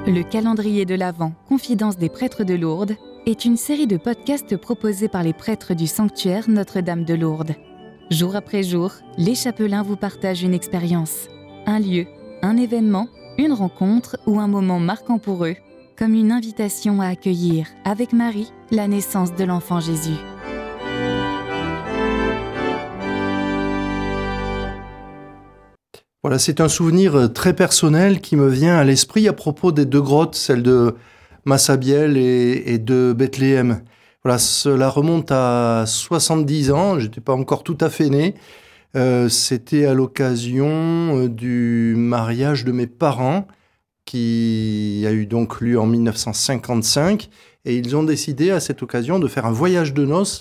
Le calendrier de l'Avent, Confidence des prêtres de Lourdes, est une série de podcasts proposés par les prêtres du sanctuaire Notre-Dame de Lourdes. Jour après jour, les chapelains vous partagent une expérience, un lieu, un événement, une rencontre ou un moment marquant pour eux, comme une invitation à accueillir, avec Marie, la naissance de l'enfant Jésus. Voilà, c'est un souvenir très personnel qui me vient à l'esprit à propos des deux grottes, celle de Massabielle et de Bethléem. Voilà, cela remonte à 70 ans, j'étais pas encore tout à fait né. C'était à l'occasion du mariage de mes parents, qui a eu donc lieu en 1955, et ils ont décidé à cette occasion de faire un voyage de noces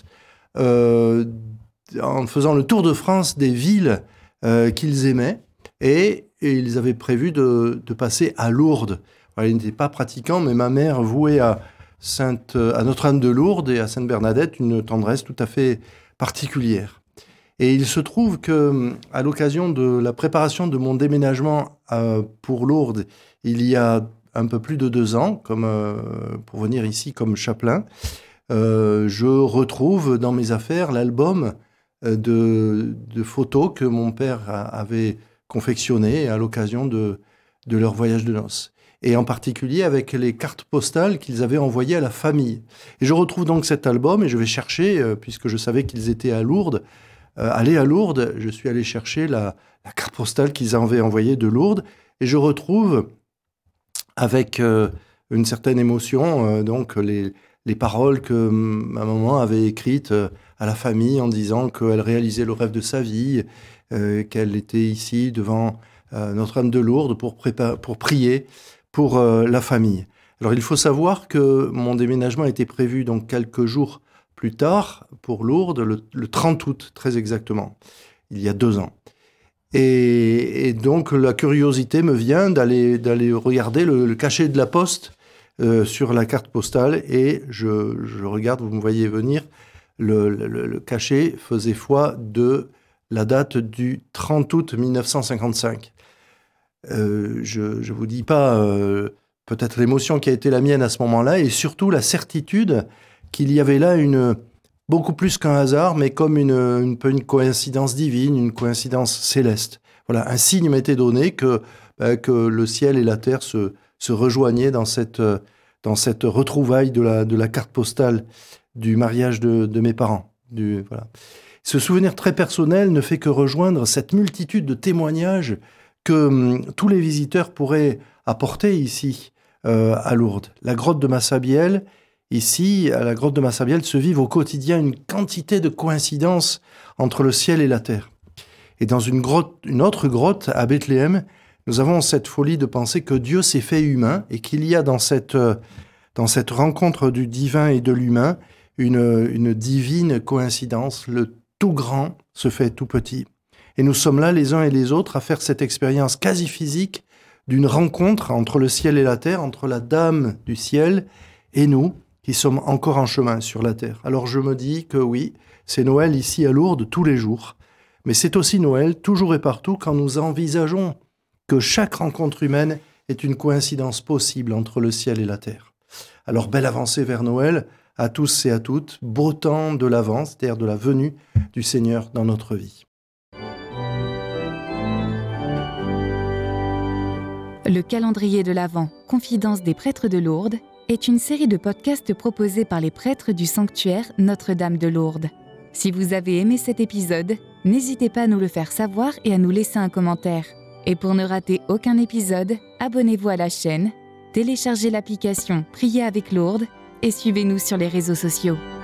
en faisant le tour de France des villes qu'ils aimaient. Et ils avaient prévu de passer à Lourdes. Voilà, ils n'étaient pas pratiquants, mais ma mère vouait à Notre-Dame de Lourdes et à Sainte-Bernadette une tendresse tout à fait particulière. Et il se trouve que, à l'occasion de la préparation de mon déménagement pour Lourdes, il y a un peu plus de 2 ans, pour venir ici comme chapelain, je retrouve dans mes affaires l'album de photos que mon père avait confectionné à l'occasion de leur voyage de noces. Et en particulier avec les cartes postales qu'ils avaient envoyées à la famille. Et je retrouve donc cet album et je vais chercher, puisque je savais qu'ils étaient à Lourdes, aller à Lourdes, je suis allé chercher la carte postale qu'ils avaient envoyée de Lourdes et je retrouve avec une certaine émotion donc les paroles que ma maman avait écrites à la famille en disant qu'elle réalisait le rêve de sa vie, qu'elle était ici devant Notre-Dame de Lourdes pour prier pour la famille. Alors il faut savoir que mon déménagement était prévu donc quelques jours plus tard pour Lourdes, le 30 août très exactement, il y a 2 ans. Et donc la curiosité me vient d'aller regarder le cachet de la poste sur la carte postale et je regarde, vous me voyez venir, le cachet faisait foi de la date du 30 août 1955. Je vous dis pas peut-être l'émotion qui a été la mienne à ce moment-là et surtout la certitude qu'il y avait là beaucoup plus qu'un hasard, mais comme une coïncidence divine, une coïncidence céleste. Voilà, un signe m'était donné que le ciel et la terre se rejoignaient dans cette retrouvaille de la carte postale du mariage de mes parents. Voilà. Ce souvenir très personnel ne fait que rejoindre cette multitude de témoignages que tous les visiteurs pourraient apporter ici à Lourdes. La grotte de Massabielle, ici, à la grotte de Massabielle, se vivent au quotidien une quantité de coïncidences entre le ciel et la terre. Et dans une autre grotte, à Bethléem, nous avons cette folie de penser que Dieu s'est fait humain et qu'il y a dans cette rencontre du divin et de l'humain une divine coïncidence. Le tout grand se fait tout petit. Et nous sommes là, les uns et les autres, à faire cette expérience quasi physique d'une rencontre entre le ciel et la terre, entre la Dame du ciel et nous, qui sommes encore en chemin sur la terre. Alors je me dis que oui, c'est Noël ici à Lourdes tous les jours, mais c'est aussi Noël toujours et partout quand nous envisageons que chaque rencontre humaine est une coïncidence possible entre le ciel et la terre. Alors belle avancée vers Noël à tous et à toutes, beau temps de l'Avent, c'est-à-dire de la venue du Seigneur dans notre vie. Le calendrier de l'Avent, Confidence des prêtres de Lourdes, est une série de podcasts proposés par les prêtres du sanctuaire Notre-Dame de Lourdes. Si vous avez aimé cet épisode, n'hésitez pas à nous le faire savoir et à nous laisser un commentaire. Et pour ne rater aucun épisode, abonnez-vous à la chaîne, téléchargez l'application Prier avec Lourdes et suivez-nous sur les réseaux sociaux.